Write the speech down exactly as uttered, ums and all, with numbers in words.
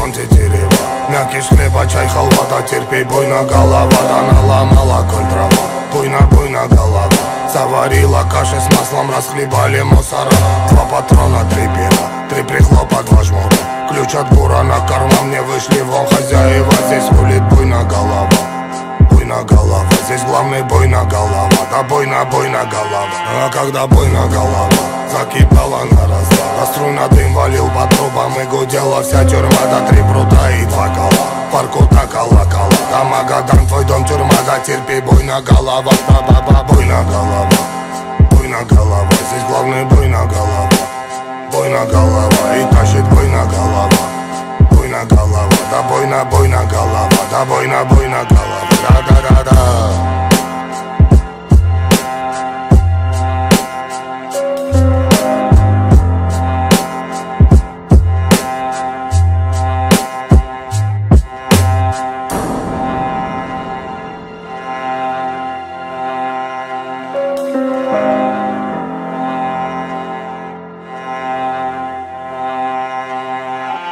понти дерева. Мякиш хлеба, чай, халва, да терпей, буйна голова. Да наломала коль дрова, буйна, буйна голова. Заварила каши с маслом, расхлебали мусора. Два патрона, три пера, три прихлопа, два жмура. Ключ от бура на карман, мне вышли вон хозяева. Здесь рулит буйна голова, буйна голова. Здесь главный буйна голова, да буйна, буйна голова. А когда буйна голова закипала на раз-два, да струйно дым валил по трубам и гудела вся тюрьма. Да три прута и два кола, паркута колокола. Да Магадан, твой дом тюрьма, да терпи, буйна голова. Ба-ба-ба, буйна голова, буйна голова. Здесь главный буйна голова, буйна голова. И тащит буйна голова, буйна голова. Да буйна, буйна голова, да буйна, буйна голова. Да-да-да-да.